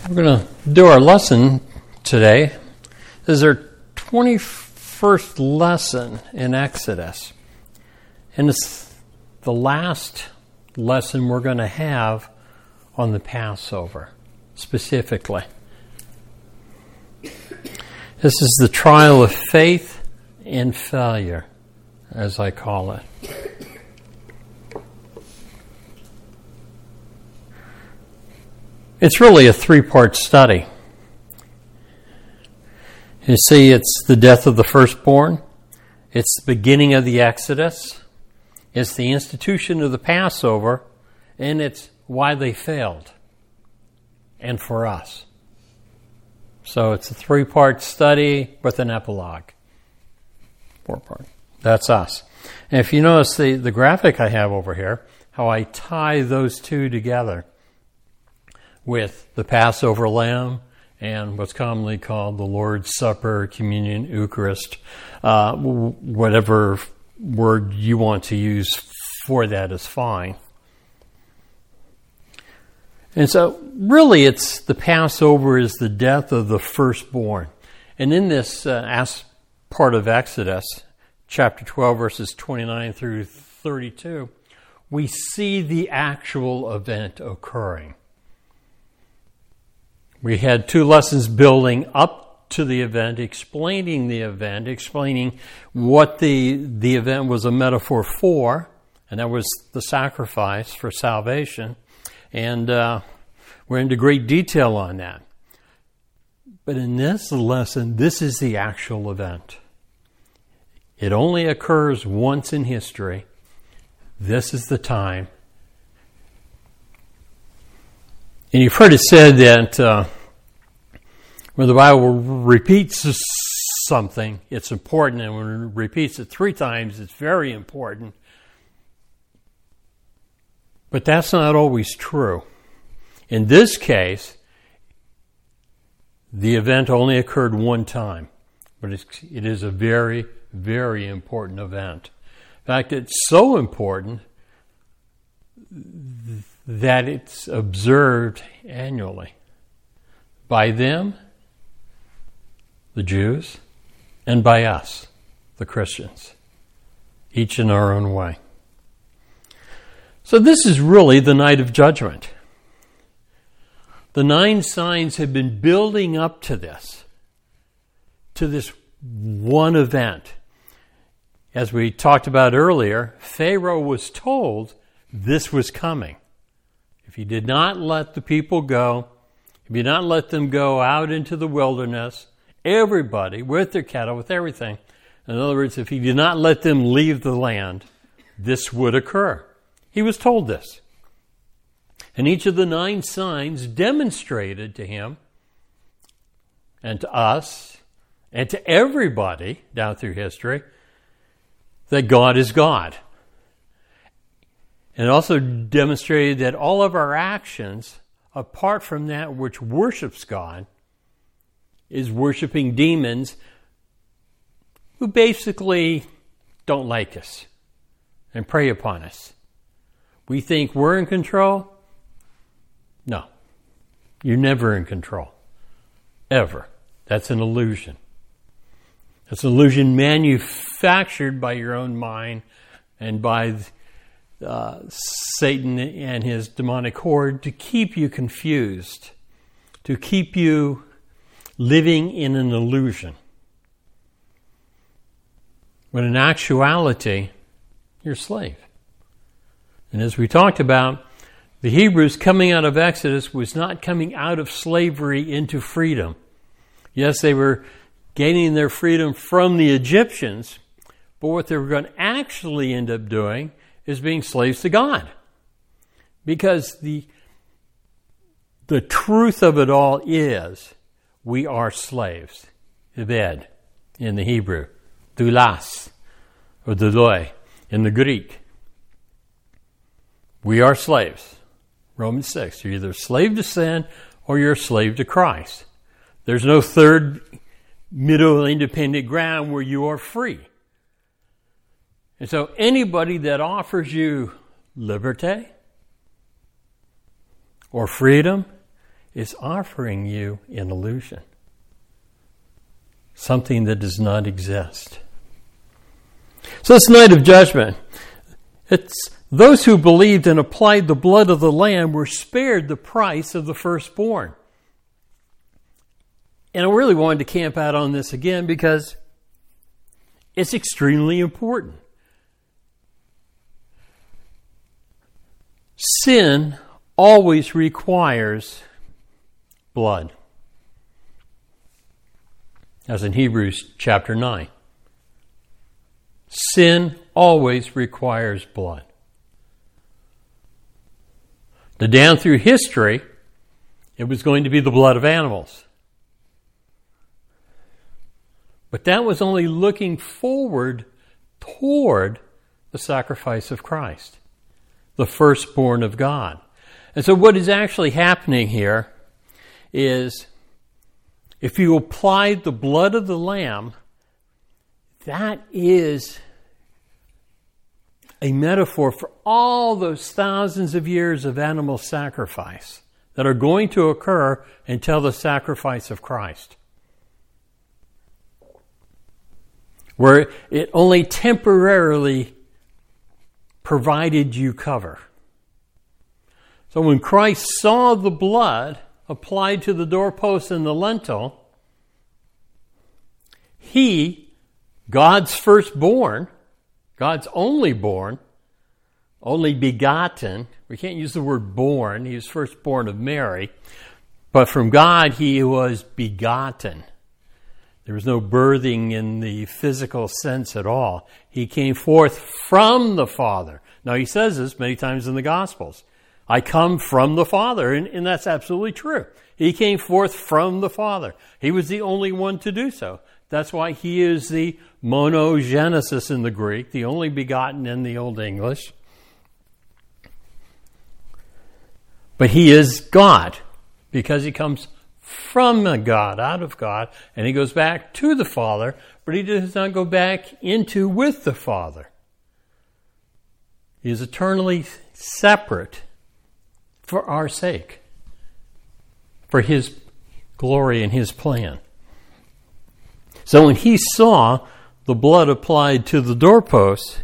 We're going to do our lesson today. This is our 21st lesson in Exodus. And it's the last lesson we're going to have on the Passover, specifically. This is the trial of faith and failure, as I call it. It's really a three-part study. You see, it's the death of the firstborn, it's the beginning of the Exodus, it's the institution of the Passover, and it's why they failed, and for us. So it's a three-part study with an epilogue. Four-part. That's us. And if you notice the graphic I have over here, how I tie those two together with the Passover lamb and what's commonly called the Lord's Supper, Communion, Eucharist, whatever word you want to use for that is fine. And so, really, it's the Passover is the death of the firstborn. And in this part of Exodus, chapter 12, verses 29 through 32, we see the actual event occurring. We had two lessons building up to the event, explaining what the event was a metaphor for, and that was the sacrifice for salvation. And we're into great detail on that. But in this lesson, this is the actual event. It only occurs once in history. This is the time. And you've heard it said that when the Bible repeats something, it's important. And when it repeats it 3 times, it's very important. But that's not always true. In this case, the event only occurred one time. But it is a very, very important event. In fact, it's so important that it's observed annually by them, the Jews, and by us, the Christians, each in our own way. So this is really the night of judgment. The 9 signs have been building up to this one event. As we talked about earlier, Pharaoh was told this was coming. If he did not let the people go, if he did not let them go out into the wilderness, everybody, with their cattle, with everything, in other words, if he did not let them leave the land, this would occur. He was told this. And each of the 9 signs demonstrated to him and to us and to everybody down through history that God is God. And also demonstrated that all of our actions, apart from that which worships God, is worshiping demons who basically don't like us and prey upon us. We think we're in control. No, you're never in control. Ever. That's an illusion. That's an illusion manufactured by your own mind and by Satan and his demonic horde to keep you confused, to keep you living in an illusion. When in actuality, you're a slave. And as we talked about, the Hebrews coming out of Exodus was not coming out of slavery into freedom. Yes, they were gaining their freedom from the Egyptians, but what they were going to actually end up doing is being slaves to God. Because the truth of it all is we are slaves. Eved in the Hebrew, doulas or douloi in the Greek. We are slaves. Romans 6. You're either a slave to sin or you're a slave to Christ. There's no third middle independent ground where you are free. And so anybody that offers you liberty or freedom is offering you an illusion, something that does not exist. So this night of judgment, it's those who believed and applied the blood of the Lamb were spared the price of the firstborn. And I really wanted to camp out on this again because it's extremely important. Sin always requires blood. As in Hebrews chapter 9. Sin always requires blood. Now, down through history, it was going to be the blood of animals. But that was only looking forward toward the sacrifice of Christ, the firstborn of God. And so what is actually happening here is if you applied the blood of the Lamb, that is a metaphor for all those thousands of years of animal sacrifice that are going to occur until the sacrifice of Christ, where it only temporarily provided you cover. So when Christ saw the blood applied to the doorpost and the lintel, he, God's firstborn, God's only born, only begotten, we can't use the word born, he was firstborn of Mary, but from God he was begotten. There was no birthing in the physical sense at all. He came forth from the Father. Now he says this many times in the Gospels. I come from the Father, and that's absolutely true. He came forth from the Father. He was the only one to do so. That's why he is the monogenesis in the Greek, the only begotten in the Old English. But he is God, because he comes from God, out of God, and he goes back to the Father, but he does not go back into with the Father. He is eternally separate for our sake, for his glory and his plan. So when he saw the blood applied to the doorposts,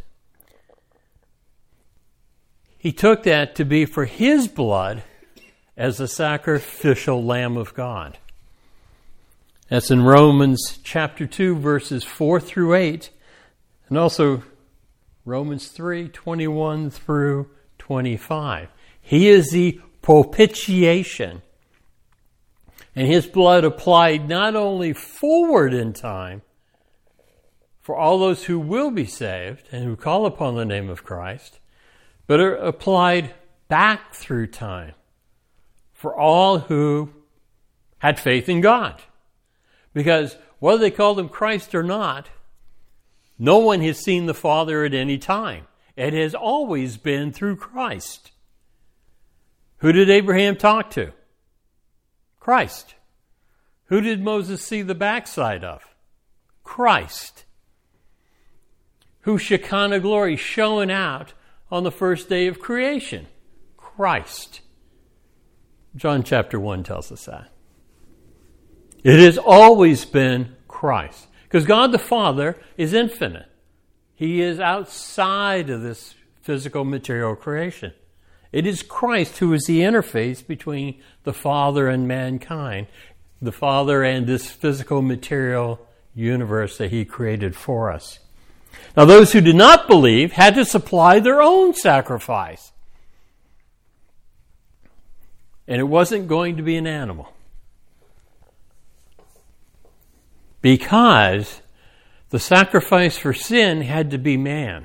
he took that to be for his blood as the sacrificial Lamb of God. That's in Romans chapter 2, verses 4 through 8, and also Romans 3, 21 through 25. He is the propitiation. And his blood applied not only forward in time for all those who will be saved and who call upon the name of Christ, but it applied back through time for all who had faith in God. Because whether they called him Christ or not, no one has seen the Father at any time. It has always been through Christ. Who did Abraham talk to? Christ. Who did Moses see the backside of? Christ. Who's Shekinah glory showing out on the first day of creation? Christ. John chapter 1 tells us that. It has always been Christ. Because God the Father is infinite. He is outside of this physical material creation. It is Christ who is the interface between the Father and mankind, the Father and this physical material universe that he created for us. Now those who did not believe had to supply their own sacrifice. And it wasn't going to be an animal. Because the sacrifice for sin had to be man.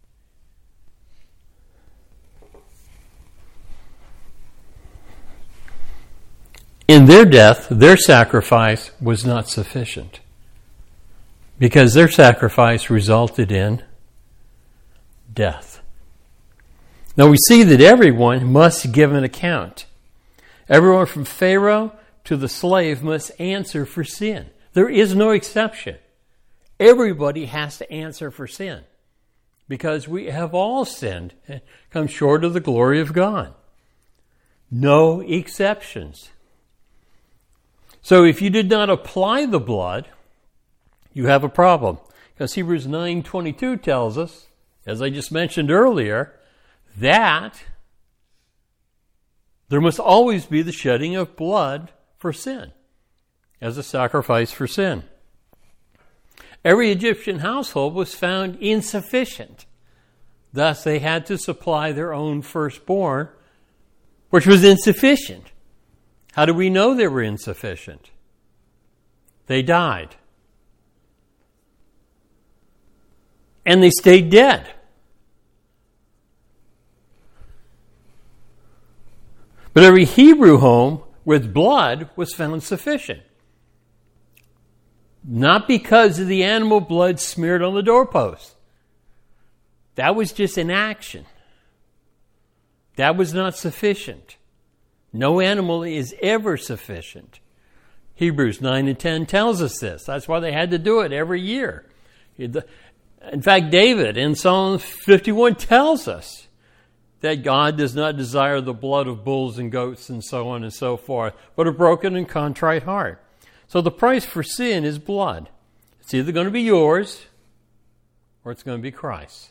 In their death, their sacrifice was not sufficient. Because their sacrifice resulted in death. Now we see that everyone must give an account. Everyone from Pharaoh to the slave must answer for sin. There is no exception. Everybody has to answer for sin. Because we have all sinned and come short of the glory of God. No exceptions. So if you did not apply the blood, you have a problem. Because Hebrews 9:22 tells us, as I just mentioned earlier, that there must always be the shedding of blood for sin, as a sacrifice for sin. Every Egyptian household was found insufficient. Thus, they had to supply their own firstborn, which was insufficient. How do we know they were insufficient? They died. And they stayed dead. But every Hebrew home with blood was found sufficient. Not because of the animal blood smeared on the doorpost. That was just an action. That was not sufficient. No animal is ever sufficient. Hebrews 9:10 tells us this. That's why they had to do it every year. In fact, David in Psalm 51 tells us that God does not desire the blood of bulls and goats and so on and so forth, but a broken and contrite heart. So the price for sin is blood. It's either going to be yours or it's going to be Christ's.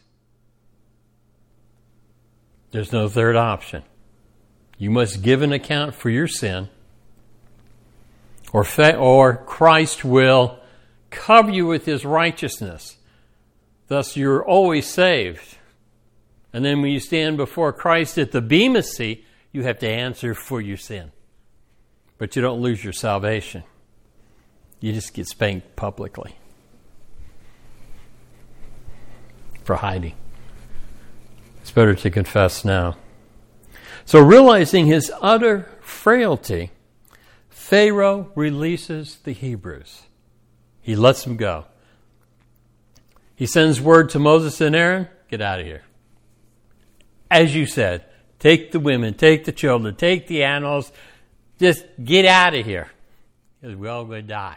There's no third option. You must give an account for your sin, or Christ will cover you with his righteousness. Thus, you're always saved. And then when you stand before Christ at the Bema seat, you have to answer for your sin. But you don't lose your salvation. You just get spanked publicly for hiding. It's better to confess now. So realizing his utter frailty, Pharaoh releases the Hebrews. He lets them go. He sends word to Moses and Aaron, get out of here. As you said, take the women, take the children, take the animals, just get out of here, because we're all going to die.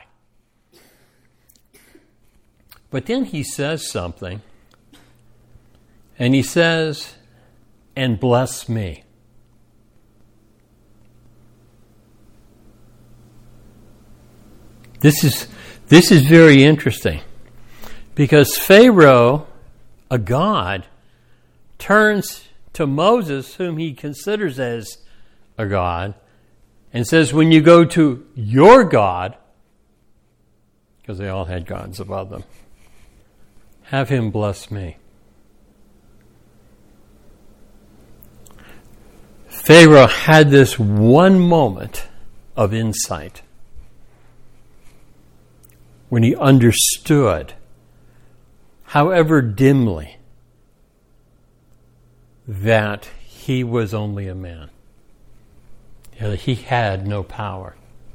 But then he says something, and he says, and bless me. This is very interesting, because Pharaoh, a god, turns to Moses, whom he considers as a god, and says, when you go to your God, because they all had gods above them, have him bless me. Pharaoh had this one moment of insight when he understood, however dimly, that he was only a man. He had no power.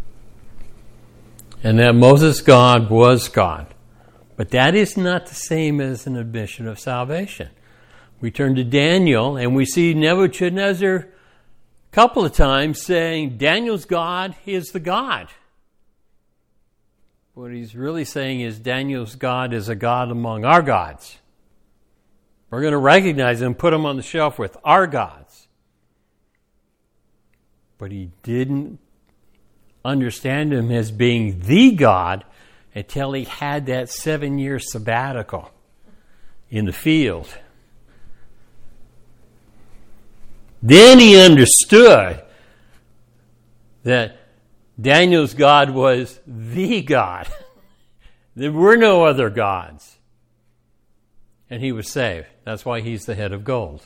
And that Moses' God was God. But that is not the same as an admission of salvation. We turn to Daniel and we see Nebuchadnezzar a couple of times saying, Daniel's God is the God. What he's really saying is Daniel's God is a God among our gods. We're going to recognize him and put him on the shelf with our gods. But he didn't understand him as being the God until he had that 7-year sabbatical in the field. Then he understood that Daniel's God was the God. There were no other gods. And he was saved. That's why he's the head of gold.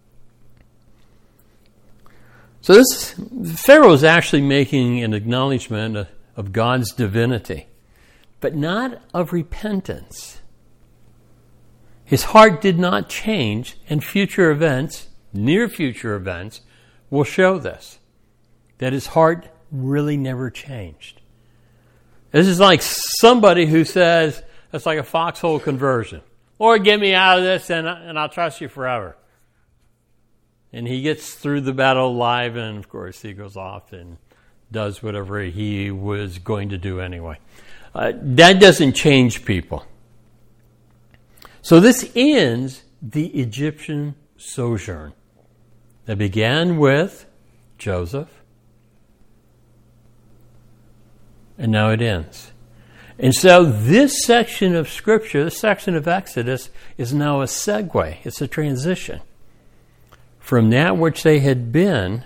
So Pharaoh is actually making an acknowledgement of God's divinity, but not of repentance. His heart did not change, and future events, near future events, will show this, that his heart really never changed. This is like somebody who says, it's like a foxhole conversion. Lord, get me out of this and I'll trust you forever. And he gets through the battle alive, and of course he goes off and does whatever he was going to do anyway. That doesn't change people. So this ends the Egyptian sojourn that began with Joseph, And now it ends. And so this section of Scripture, this section of Exodus, is now a segue. It's a transition from that which they had been,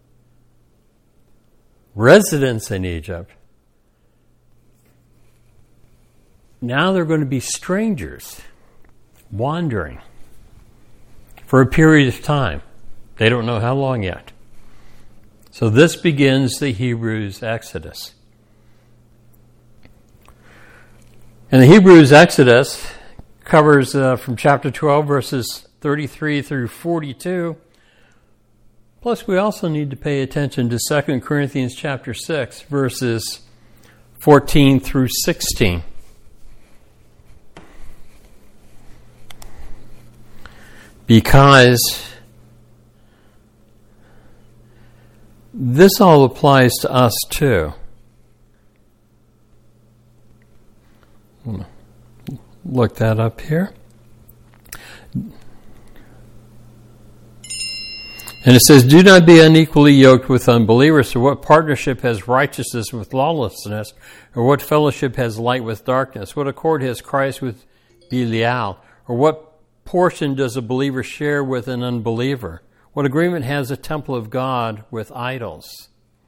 residents in Egypt. Now they're going to be strangers, wandering for a period of time. They don't know how long yet. So this begins the Hebrews' Exodus. And the Hebrews' Exodus covers from chapter 12, verses 33 through 42. Plus, we also need to pay attention to 2 Corinthians chapter 6, verses 14 through 16. Because this all applies to us too. Look that up here. And it says, do not be unequally yoked with unbelievers. For what partnership has righteousness with lawlessness? Or what fellowship has light with darkness? What accord has Christ with Belial? Or what portion does a believer share with an unbeliever? What agreement has the temple of God with idols?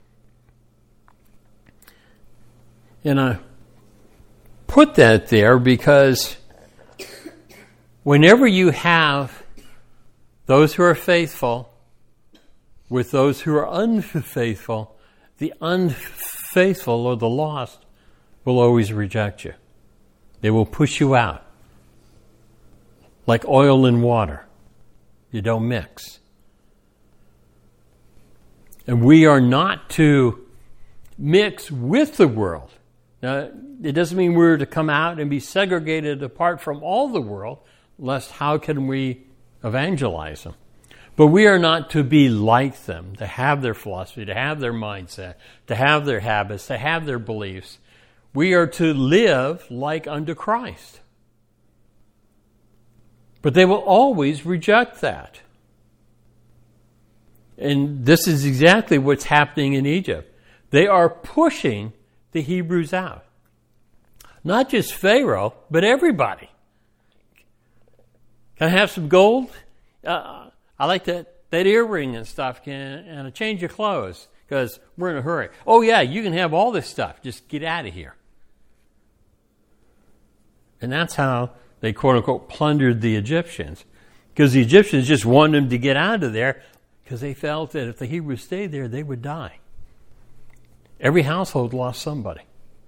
And I put that there because whenever you have those who are faithful with those who are unfaithful, the unfaithful or the lost will always reject you. They will push you out. Like oil and water. You don't mix. And we are not to mix with the world. Now, it doesn't mean we're to come out and be segregated apart from all the world, lest how can we evangelize them? But we are not to be like them, to have their philosophy, to have their mindset, to have their habits, to have their beliefs. We are to live like unto Christ. But they will always reject that. And this is exactly what's happening in Egypt. They are pushing the Hebrews out. Not just Pharaoh, but everybody. Can I have some gold? I like that earring and stuff. And a change of clothes because we're in a hurry. Oh yeah, you can have all this stuff. Just get out of here. And that's how they quote unquote plundered the Egyptians. Because the Egyptians just wanted them to get out of there because they felt that if the Hebrews stayed there, they would die. Every household lost somebody.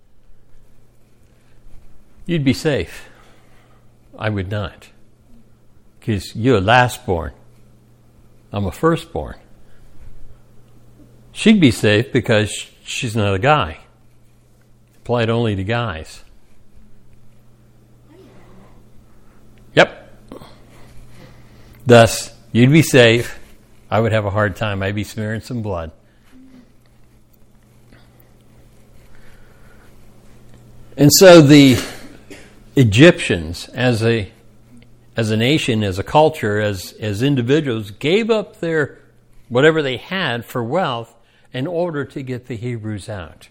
You'd be safe. I would not. Because you're a lastborn. I'm a firstborn. She'd be safe because she's not a guy. Applied only to guys. Yep. Thus, you'd be safe. I would have a hard time. I'd be smearing some blood. And so the Egyptians, as a nation, as a culture, as individuals, gave up their whatever they had for wealth in order to get the Hebrews out.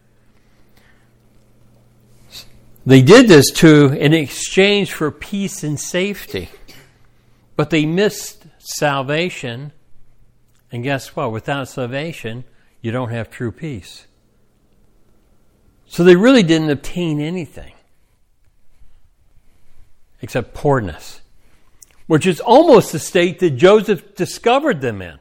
They did this in exchange for peace and safety. But they missed salvation. And guess what? Without salvation, you don't have true peace. So they really didn't obtain anything except poorness, which is almost the state that Joseph discovered them in.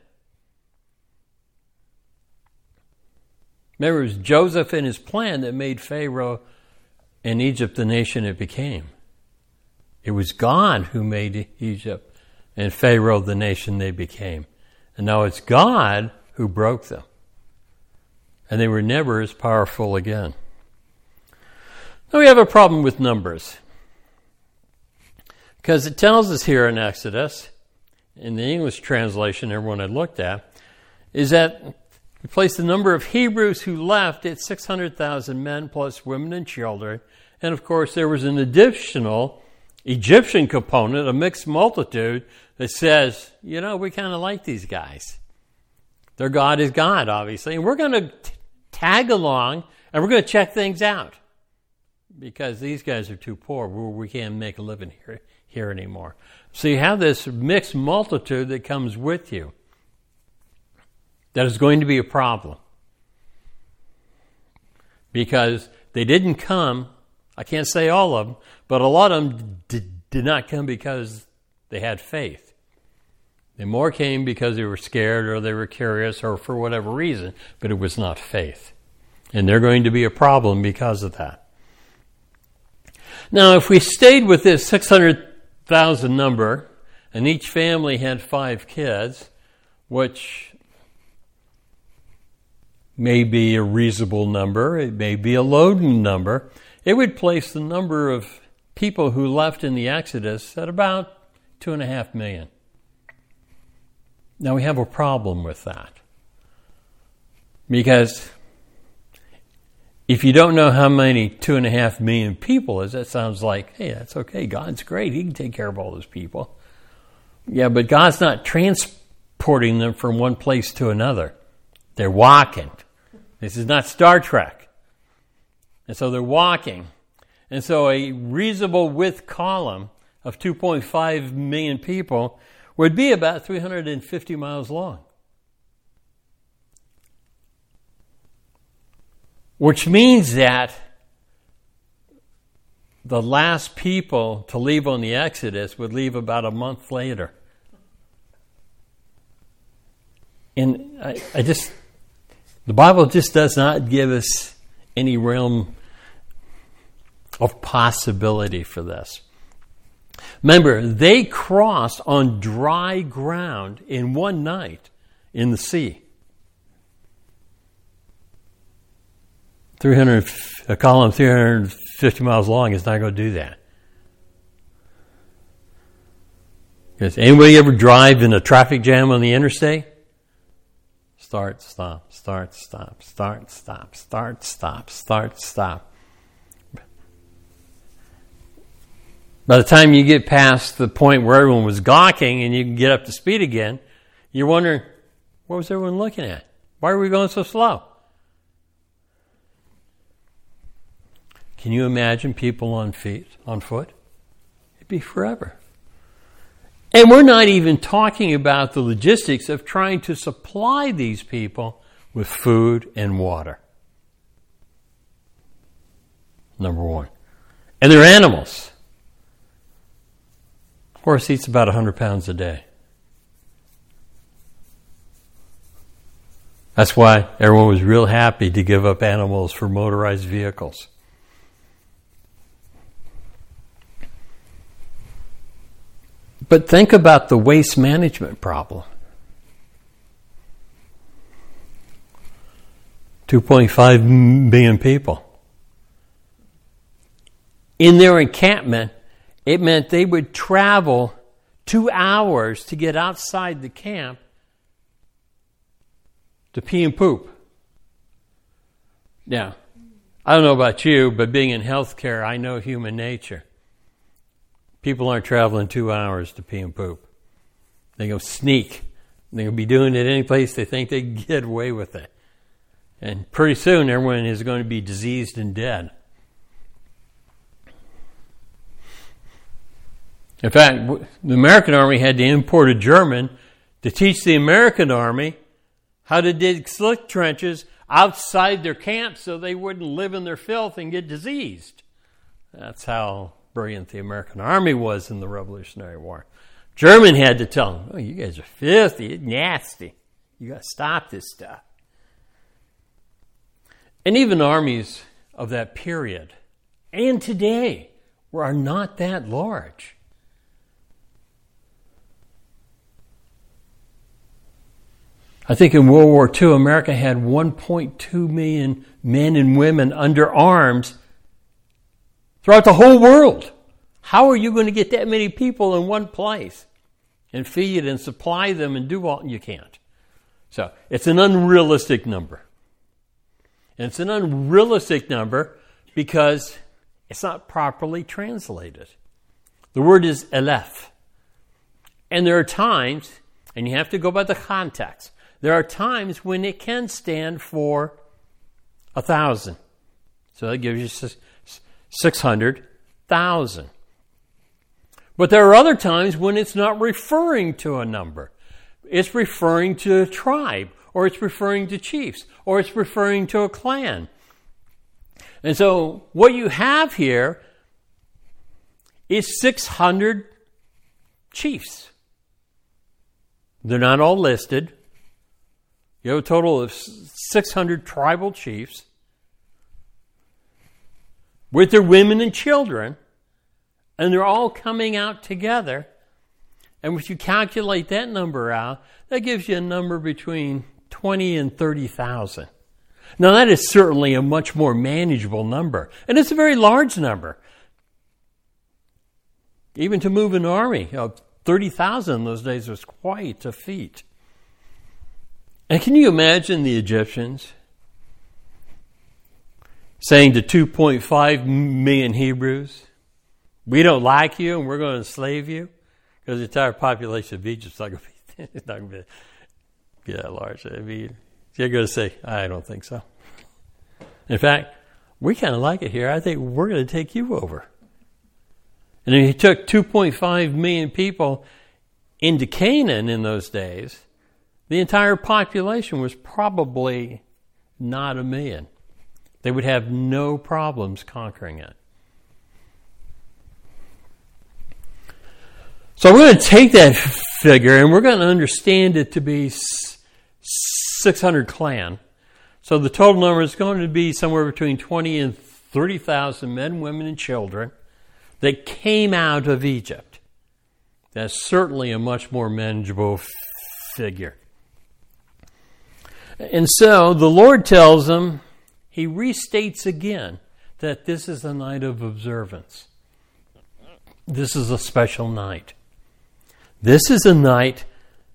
Remember, it was Joseph and his plan that made Pharaoh and Egypt the nation it became. It was God who made Egypt and Pharaoh the nation they became. And now it's God who broke them. And they were never as powerful again. Now we have a problem with numbers. Because it tells us here in Exodus, in the English translation everyone had looked at, is that we place the number of Hebrews who left at 600,000 men plus women and children. And of course there was an additional Egyptian component, a mixed multitude, that says, we kind of like these guys. Their God is God, obviously. And we're going to tag along And we're going to check things out because these guys are too poor. We can't make a living here anymore. So you have this mixed multitude that comes with you. That is going to be a problem. Because they didn't come, I can't say all of them, but a lot of them did not come because they had faith. They more came because they were scared or they were curious or for whatever reason, but it was not faith. And they're going to be a problem because of that. Now, if we stayed with this 600,000 number, and each family had 5 kids, which may be a reasonable number, it may be a low number, it would place the number of people who left in the Exodus at about 2.5 million. Now we have a problem with that. Because if you don't know how many 2.5 million people is, that sounds like, hey, that's okay, God's great, He can take care of all those people. Yeah, but God's not transporting them from one place to another. They're walking. This is not Star Trek. And so they're walking. And so a reasonable width column of 2.5 million people would be about 350 miles long. Which means that the last people to leave on the Exodus would leave about a month later. And the Bible just does not give us any realm of possibility for this. Remember, they crossed on dry ground in one night in the sea. A column 350 miles long is not going to do that. Does anybody ever drive in a traffic jam on the interstate? Start, stop, start, stop, start, stop, start, stop, start, stop. By the time you get past the point where everyone was gawking and you can get up to speed again, you're wondering, what was everyone looking at? Why are we going so slow? Can you imagine people on foot? It'd be forever. And we're not even talking about the logistics of trying to supply these people with food and water. Number one. And they're animals. A horse eats about 100 pounds a day. That's why everyone was real happy to give up animals for motorized vehicles. But think about the waste management problem. 2.5 million people. In their encampment, it meant they would travel 2 hours to get outside the camp to pee and poop. Now, I don't know about you, but being in healthcare, I know human nature. People aren't traveling 2 hours to pee and poop. They go sneak. They'll be doing it any place they think they can get away with it. And pretty soon, everyone is going to be diseased and dead. In fact, the American Army had to import a German to teach the American Army how to dig slick trenches outside their camp so they wouldn't live in their filth and get diseased. That's how brilliant the American Army was in the Revolutionary War. German had to tell them, oh, you guys are filthy, it's nasty. You got to stop this stuff. And even armies of that period, and today, are not that large. I think in World War II, America had 1.2 million men and women under arms throughout the whole world. How are you going to get that many people in one place and feed and supply them and do all? You can't. So it's an unrealistic number. And it's an unrealistic number because it's not properly translated. The word is elef. And there are times, and you have to go by the context, there are times when it can stand for 1,000. So that gives you 600,000. But there are other times when it's not referring to a number. It's referring to a tribe, or it's referring to chiefs, or it's referring to a clan. And so what you have here is 600 chiefs. They're not all listed. You have a total of 600 tribal chiefs with their women and children, and they're all coming out together. And if you calculate that number out, that gives you a number between 20 and 30,000. Now, that is certainly a much more manageable number, and it's a very large number. Even to move an army, 30,000 in those days was quite a feat. And can you imagine the Egyptians saying to 2.5 million Hebrews, we don't like you and we're going to enslave you? Because the entire population of Egypt is not going to be that large. I mean, you're going to say, I don't think so. In fact, we kind of like it here. I think we're going to take you over. And if you took 2.5 million people into Canaan in those days, the entire population was probably not 1 million. They would have no problems conquering it. So we're going to take that figure and we're going to understand it to be 600 clan. So the total number is going to be somewhere between 20 and 30,000 men, women, and children that came out of Egypt. That's certainly a much more manageable figure. And so the Lord tells them, he restates again that this is a night of observance. This is a special night. This is a night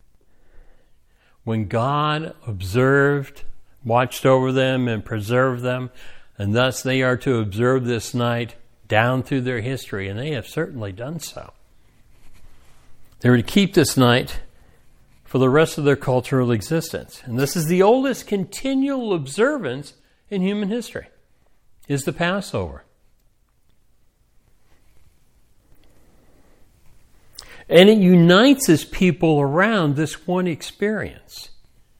when God observed, watched over them, and preserved them, and thus they are to observe this night down through their history, and they have certainly done so. They were to keep this night for the rest of their cultural existence. And this is the oldest continual observance in human history, is the Passover. And it unites his people around this one experience.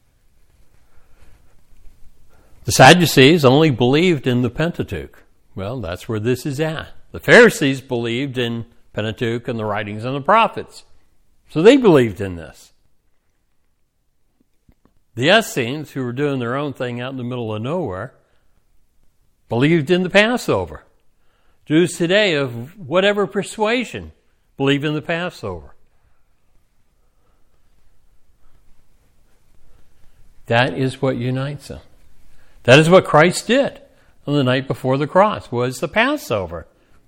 The Sadducees only believed in the Pentateuch. Well, that's where this is at. The Pharisees believed in Pentateuch and the writings of the prophets. So they believed in this. The Essenes, who were doing their own thing out in the middle of nowhere, believed in the Passover. Jews today of whatever persuasion believe in the Passover. That is what unites them. That is what Christ did on the night before the cross, was the Passover.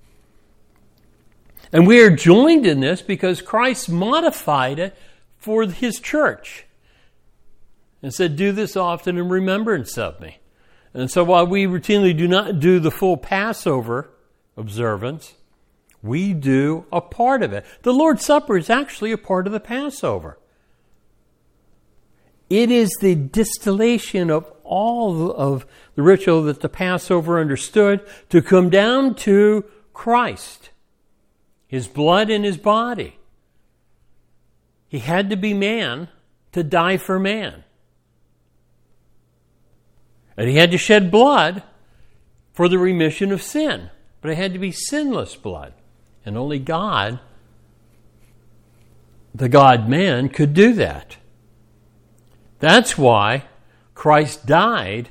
And we are joined in this because Christ modified it for his church and said, do this often in remembrance of me. And so while we routinely do not do the full Passover observance, we do a part of it. The Lord's Supper is actually a part of the Passover. It is the distillation of all of the ritual that the Passover understood to come down to Christ, his blood and his body. He had to be man to die for man. And he had to shed blood for the remission of sin. But it had to be sinless blood. And only God, the God-man, could do that. That's why Christ died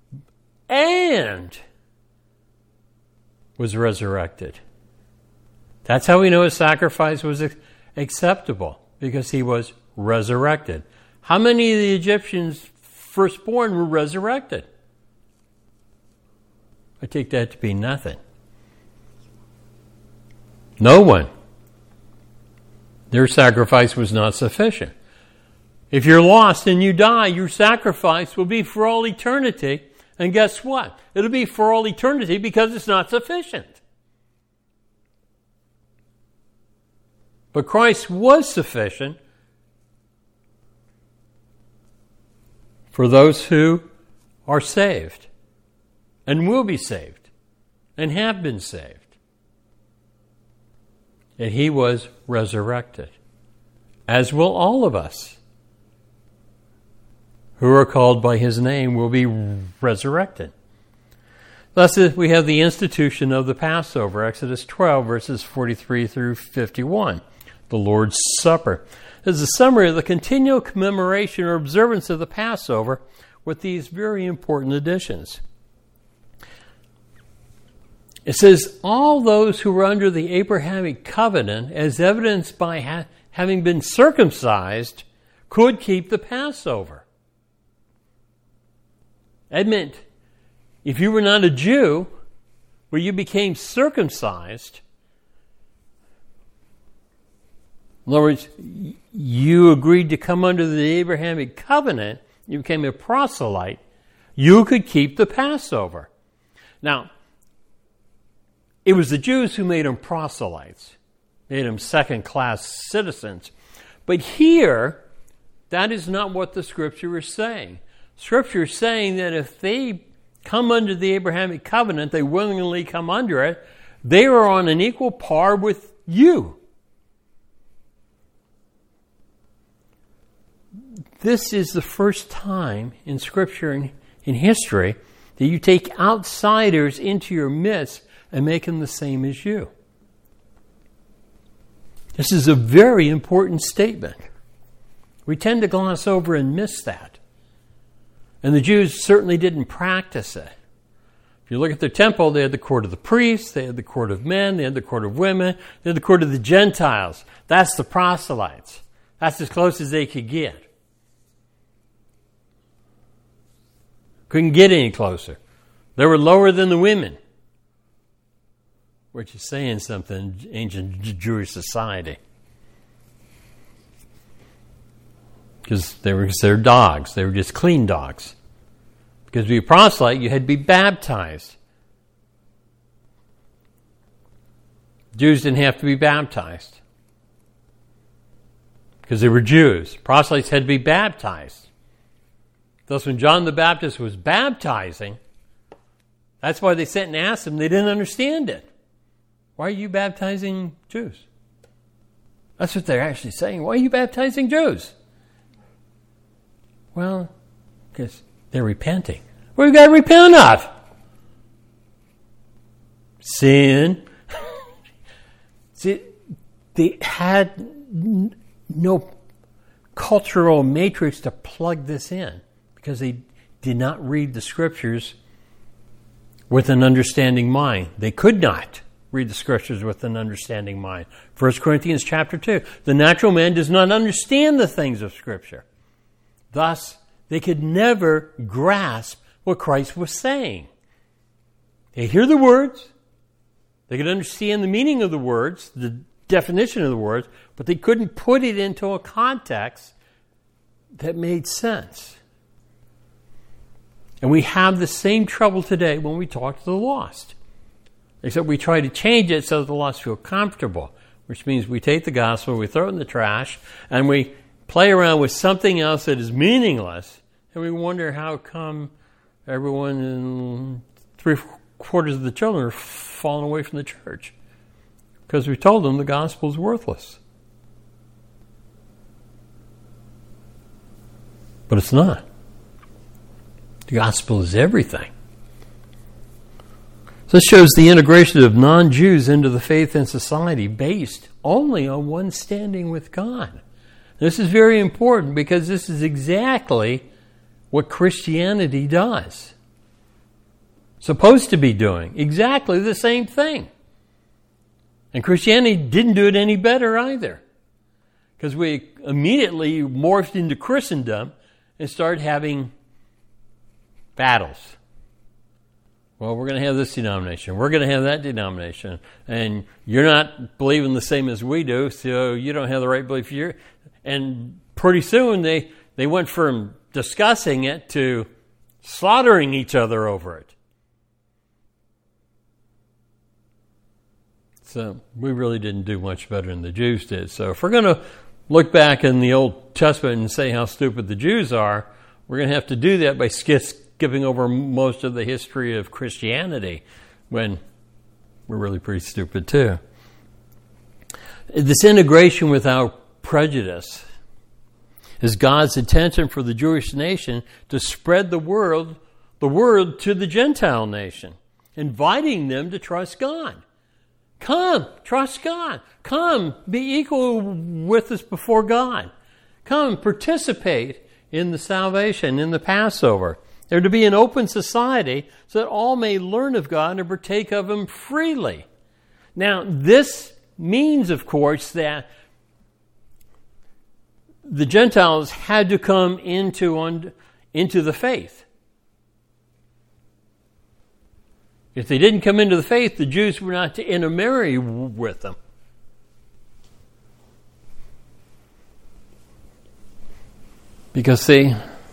and was resurrected. That's how we know his sacrifice was acceptable, because he was resurrected. How many of the Egyptians' firstborn were resurrected? I take that to be nothing. No one. Their sacrifice was not sufficient. If you're lost and you die, your sacrifice will be for all eternity. And guess what? It'll be for all eternity because it's not sufficient. But Christ was sufficient for those who are saved and will be saved. and have been saved. And he was resurrected, as will all of us who are called by his name will be resurrected. Thus, we have the institution of the Passover, Exodus 12, verses 43 through 51, the Lord's Supper. This is a summary of the continual commemoration or observance of the Passover with these very important additions. It says, all those who were under the Abrahamic covenant, as evidenced by having been circumcised, could keep the Passover. That meant, if you were not a Jew, where you became circumcised, in other words, you agreed to come under the Abrahamic covenant, you became a proselyte, you could keep the Passover. Now, it was the Jews who made them proselytes, made them second-class citizens. But here, that is not what the Scripture is saying. Scripture is saying that if they come under the Abrahamic covenant, they willingly come under it, they are on an equal par with you. This is the first time in Scripture and in history that you take outsiders into your midst and make them the same as you. This is a very important statement. We tend to gloss over and miss that. And the Jews certainly didn't practice it. If you look at their temple, they had the court of the priests, they had the court of men, they had the court of women, they had the court of the Gentiles. That's the proselytes. That's as close as they could get. Couldn't get any closer. They were lower than the women, which is saying something in ancient Jewish society. Because they were considered dogs. They were just clean dogs. Because to be a proselyte, you had to be baptized. Jews didn't have to be baptized because they were Jews. Proselytes had to be baptized. Thus, when John the Baptist was baptizing, that's why they sent and asked him. They didn't understand it. Why are you baptizing Jews? That's what they're actually saying. Why are you baptizing Jews? Well, because they're repenting. What have you got to repent of? Sin. See, they had no cultural matrix to plug this in because they did not read the Scriptures with an understanding mind. They could not read the Scriptures with an understanding mind. 1 Corinthians chapter 2. The natural man does not understand the things of Scripture. Thus, they could never grasp what Christ was saying. They hear the words. They could understand the meaning of the words, the definition of the words, but they couldn't put it into a context that made sense. And we have the same trouble today when we talk to the lost. Except we try to change it so that the lost feel comfortable, which means we take the gospel, we throw it in the trash, and we play around with something else that is meaningless, and we wonder how come everyone in 3/4 of the children are falling away from the church. Because we told them the gospel is worthless. But it's not. The gospel is everything. So this shows the integration of non-Jews into the faith and society based only on one standing with God. This is very important because this is exactly what Christianity does. Supposed to be doing exactly the same thing. And Christianity didn't do it any better either. Because we immediately morphed into Christendom and started having battles. Well, we're going to have this denomination. We're going to have that denomination. And you're not believing the same as we do, so you don't have the right belief. And pretty soon they went from discussing it to slaughtering each other over it. So we really didn't do much better than the Jews did. So if we're going to look back in the Old Testament and say how stupid the Jews are, we're going to have to do that by skipping over most of the history of Christianity when We're really pretty stupid too. This integration without prejudice is God's intention for the Jewish nation to spread the word to the Gentile nation, inviting them to trust God. Come, trust God. Come, be equal with us before God. Come, participate in the salvation, in the Passover. They're to be an open society so that all may learn of God and partake of Him freely. Now, this means, of course, that the Gentiles had to come into the faith. If they didn't come into the faith, the Jews were not to intermarry with them. Because see,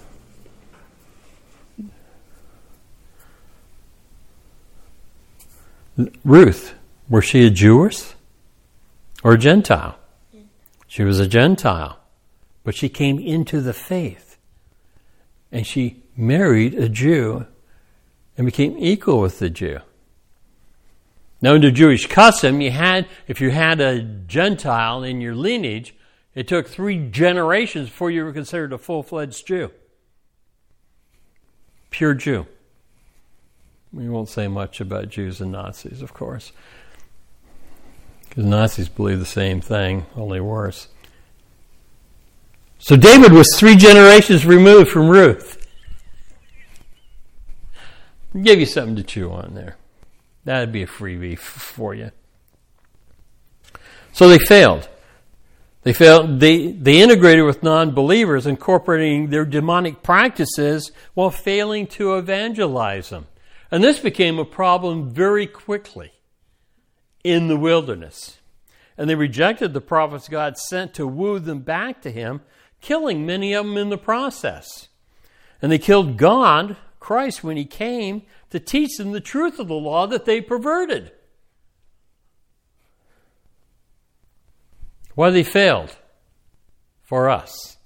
Ruth, was she a Jewess or a Gentile? She was a Gentile. But she came into the faith. And she married a Jew and became equal with the Jew. Now, under Jewish custom, if you had a Gentile in your lineage, it took 3 generations before you were considered a full-fledged Jew. Pure Jew. We won't say much about Jews and Nazis, of course. Because Nazis believe the same thing, only worse. So David was 3 generations removed from Ruth. I'll give you something to chew on there. That'd be a freebie for you. So they failed. They integrated with non-believers, incorporating their demonic practices while failing to evangelize them. And this became a problem very quickly in the wilderness. And they rejected the prophets God sent to woo them back to Him, killing many of them in the process. And they killed God, Christ, when He came to teach them the truth of the law that they perverted. Why they failed? For us.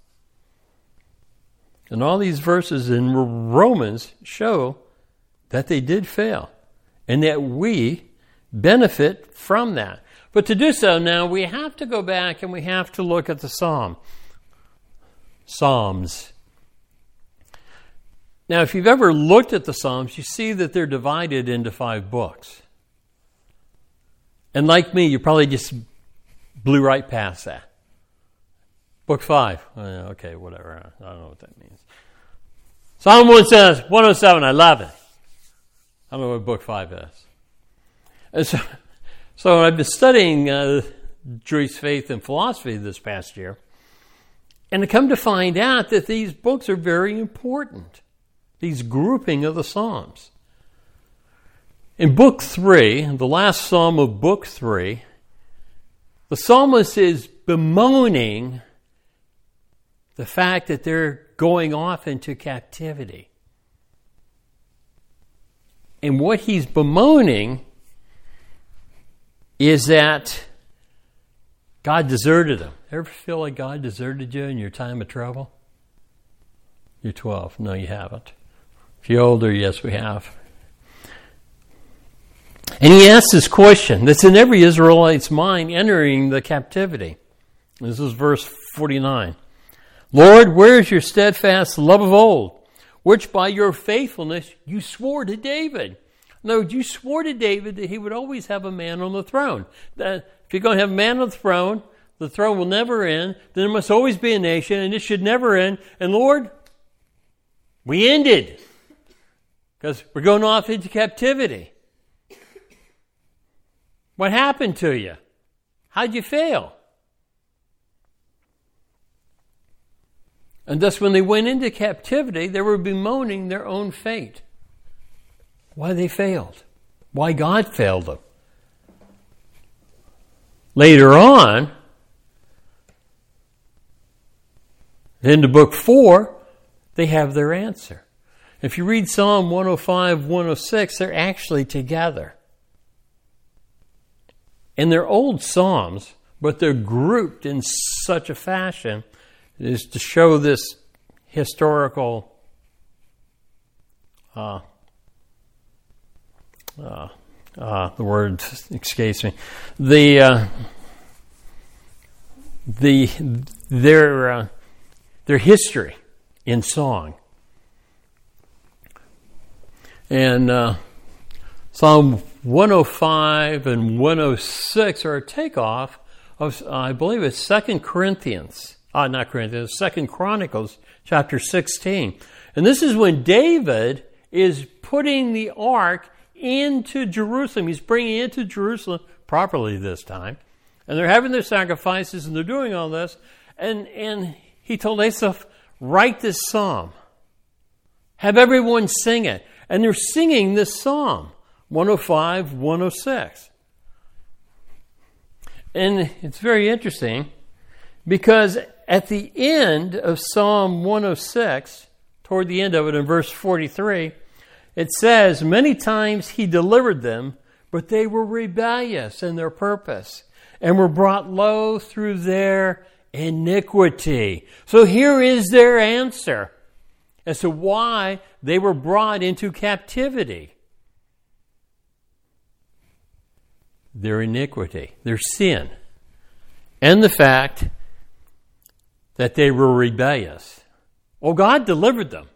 And all these verses in Romans show that they did fail. And that we benefit from that. But to do so now, we have to go back and we have to look at the Psalms. Now, if you've ever looked at the Psalms, you see that they're divided into 5 books. And like me, you probably just blew right past that. Book 5. Okay, whatever. I don't know what that means. Psalm 107, I love it. I don't know what book 5 is. And so I've been studying Jewish faith and philosophy this past year. And I come to find out that these books are very important. These grouping of the Psalms. In Book 3, the last Psalm of Book 3, the psalmist is bemoaning the fact that they're going off into captivity. And what he's bemoaning is that God deserted them. Ever feel like God deserted you in your time of trouble? You're 12. No, you haven't. If you're older, yes, we have. And he asks this question that's in every Israelite's mind entering the captivity. This is verse 49. Lord, where is your steadfast love of old, which by your faithfulness you swore to David? In other words, you swore to David that he would always have a man on the throne. That if you're going to have a man on the throne will never end. Then there must always be a nation, and it should never end. And Lord, we ended. Because we're going off into captivity. What happened to you? How'd you fail? And thus when they went into captivity, they were bemoaning their own fate. Why they failed. Why God failed them. Later on, into book 4, they have their answer. If you read Psalm 105, 106, they're actually together. And they're old Psalms, but they're grouped in such a fashion as to show this historical The word escapes me. Their history in song. And Psalm 105 and 106 are a takeoff of, I believe it's 2 Chronicles chapter 16. And this is when David is putting the ark into Jerusalem. He's bringing it into Jerusalem properly this time. And they're having their sacrifices and they're doing all this. And he told Asaph, write this psalm. Have everyone sing it. And they're singing this psalm, 105, 106. And it's very interesting because at the end of Psalm 106, toward the end of it in verse 43, it says, many times he delivered them, but they were rebellious in their purpose and were brought low through their iniquity. So here is their answer as to why they were brought into captivity. Their iniquity, their sin, and the fact that they were rebellious. Well, God delivered them,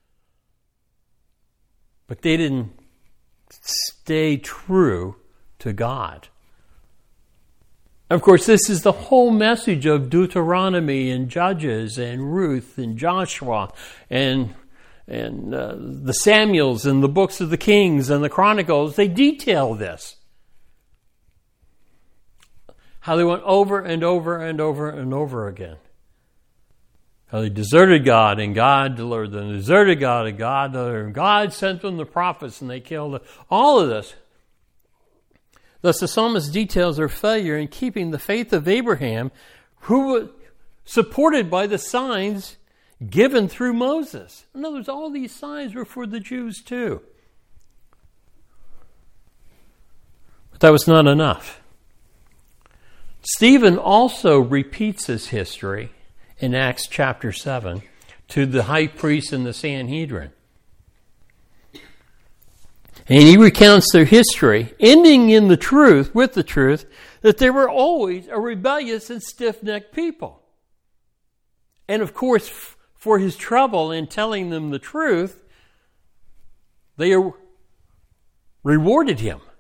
but they didn't stay true to God. Of course, this is the whole message of Deuteronomy and Judges and Ruth and Joshua and the Samuels and the books of the Kings and the Chronicles. They detail this. How they went over and over and over and over again. How they deserted God and God delivered them. They deserted God and God delivered them. God sent them the prophets and they killed them. All of this. Thus, the psalmist details their failure in keeping the faith of Abraham, who was supported by the signs given through Moses. In other words, all these signs were for the Jews too. But that was not enough. Stephen also repeats his history in Acts chapter 7 to the high priest and the Sanhedrin. And he recounts their history, ending in the truth, with the truth, that they were always a rebellious and stiff-necked people. And of course, for his trouble in telling them the truth, they rewarded him.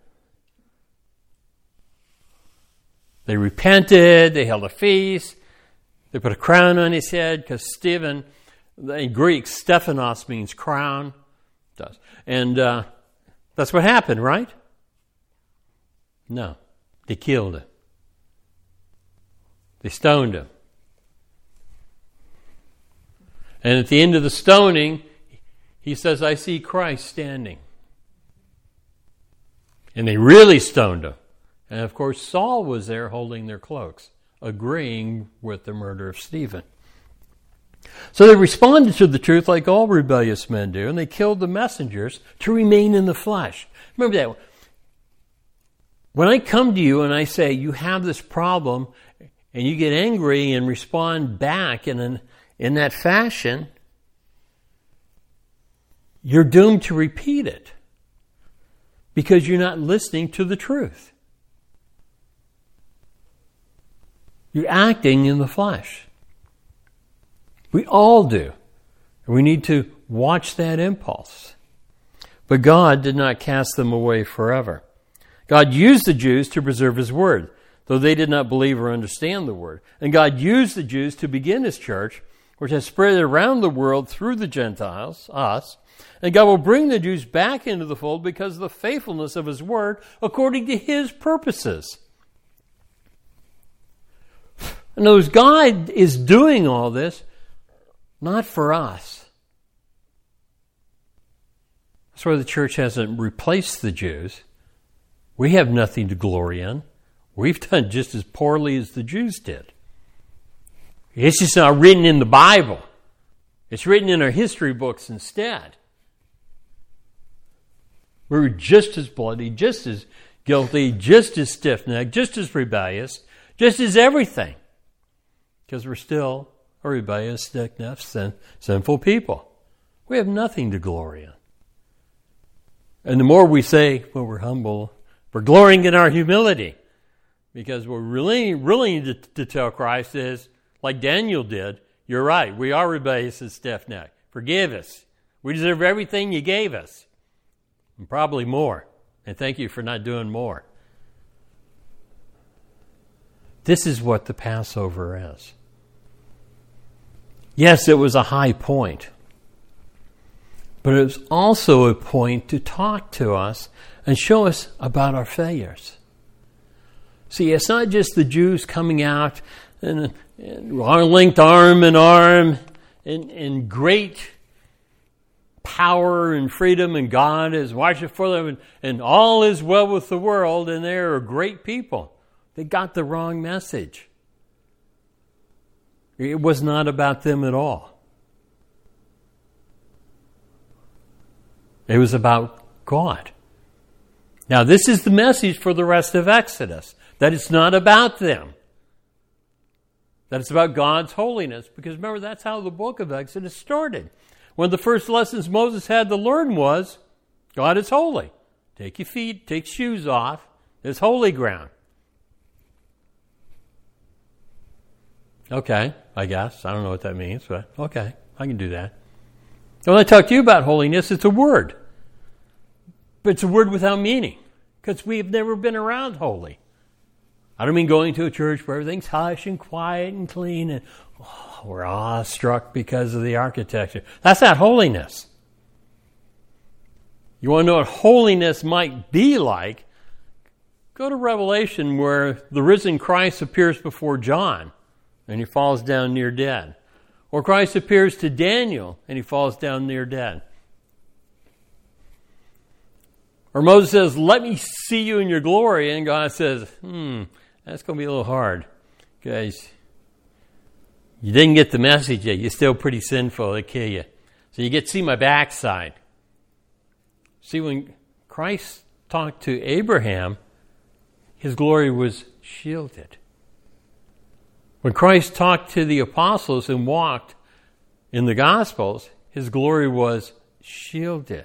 They repented, they held a feast, they put a crown on his head, because Stephen, in Greek, Stephanos means crown. It does. And that's what happened, right? No. They killed him. They stoned him. And at the end of the stoning, he says, I see Christ standing. And they really stoned him. And of course, Saul was there holding their cloaks, agreeing with the murder of Stephen. So they responded to the truth like all rebellious men do, and they killed the messengers to remain in the flesh. Remember that. When I come to you and I say, you have this problem, and you get angry and respond back in that fashion, you're doomed to repeat it because you're not listening to the truth. You're acting in the flesh. We all do. We need to watch that impulse. But God did not cast them away forever. God used the Jews to preserve His word, though they did not believe or understand the word. And God used the Jews to begin His church, which has spread around the world through the Gentiles, us. And God will bring the Jews back into the fold because of the faithfulness of His word according to His purposes. In other words, God is doing all this not for us. That's why the church hasn't replaced the Jews. We have nothing to glory in. We've done just as poorly as the Jews did. It's just not written in the Bible. It's written in our history books instead. We were just as bloody, just as guilty, just as stiff-necked, just as rebellious, just as everything. Because we're still a rebellious, stiff-necked, sinful people. We have nothing to glory in. And the more we say, well, we're humble, We're glorying in our humility because we're really willing to tell Christ is, like Daniel did, you're right, we are rebellious and stiff-necked. Forgive us. We deserve everything you gave us, and probably more. And thank you for not doing more. This is what the Passover is. Yes, it was a high point, but it was also a point to talk to us and show us about our failures. See, it's not just the Jews coming out and linked arm in arm in great power and freedom, and God is watching for them, and all is well with the world, and they're a great people. They got the wrong message. It was not about them at all. It was about God. Now, this is the message for the rest of Exodus, that it's not about them. That it's about God's holiness. Because remember, that's how the book of Exodus started. One of the first lessons Moses had to learn was, God is holy. Take your feet, take shoes off. It's holy ground. Okay, I guess. I don't know what that means, but okay, I can do that. When I talk to you about holiness, it's a word. But it's a word without meaning, because we've never been around holy. I don't mean going to a church where everything's hush and quiet and clean and we're awestruck because of the architecture. That's not holiness. You want to know what holiness might be like? Go to Revelation, where the risen Christ appears before John and he falls down near dead. Or Christ appears to Daniel and he falls down near dead. Or Moses says, let me see you in your glory. And God says, that's going to be a little hard. Because you didn't get the message yet. You're still pretty sinful. They kill you. So you get to see my backside. See, when Christ talked to Abraham, his glory was shielded. When Christ talked to the apostles and walked in the Gospels, his glory was shielded.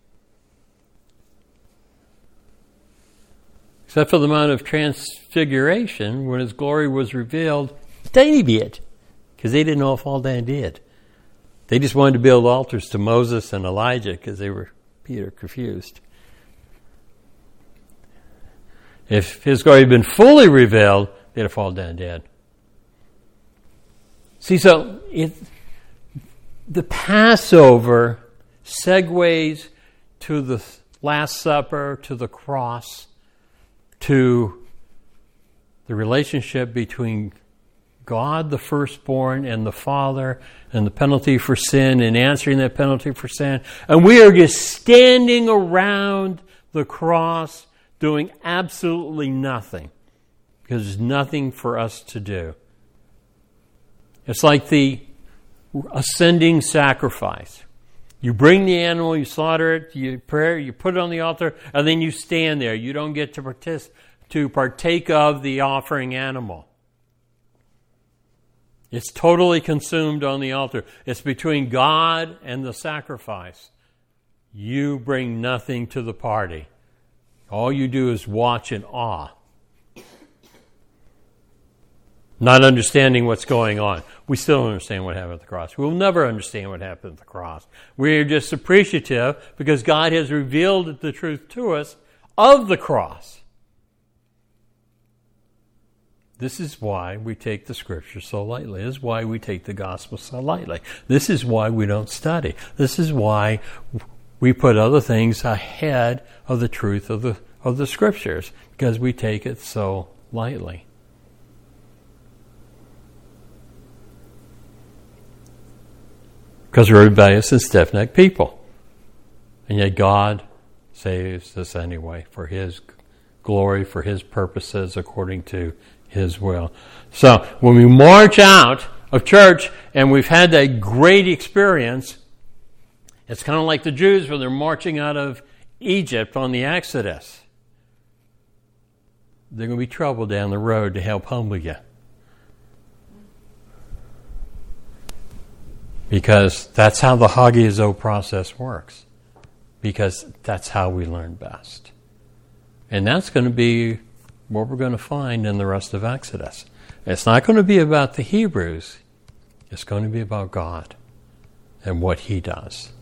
Except for the Mount of Transfiguration, when his glory was revealed, tiny bit, because they didn't know if all that did. They just wanted to build altars to Moses and Elijah because they were Peter confused. If his glory had been fully revealed, they'd have fallen down dead. See, so the Passover segues to the Last Supper, to the cross, to the relationship between God, the firstborn, and the Father, and the penalty for sin, and answering that penalty for sin. And we are just standing around the cross doing absolutely nothing, because there's nothing for us to do. It's like the ascending sacrifice. You bring the animal, you slaughter it, you pray, you put it on the altar, and then you stand there. You don't get to partake of the offering animal. It's totally consumed on the altar. It's between God and the sacrifice. You bring nothing to the party. All you do is watch in awe, not understanding what's going on. We still don't understand what happened at the cross. We'll never understand what happened at the cross. We're just appreciative because God has revealed the truth to us of the cross. This is why we take the Scripture so lightly. This is why we take the gospel so lightly. This is why we don't study. This is why we put other things ahead of the truth of the Scriptures, because we take it so lightly. Because we're rebellious and stiff-necked people. And yet God saves us anyway for His glory, for His purposes, according to His will. So when we march out of church and we've had that great experience, it's kind of like the Jews when they're marching out of Egypt on the Exodus. There's going to be trouble down the road to help humble you. Because that's how the hagiazo process works. Because that's how we learn best. And that's going to be what we're going to find in the rest of Exodus. It's not going to be about the Hebrews. It's going to be about God and what He does.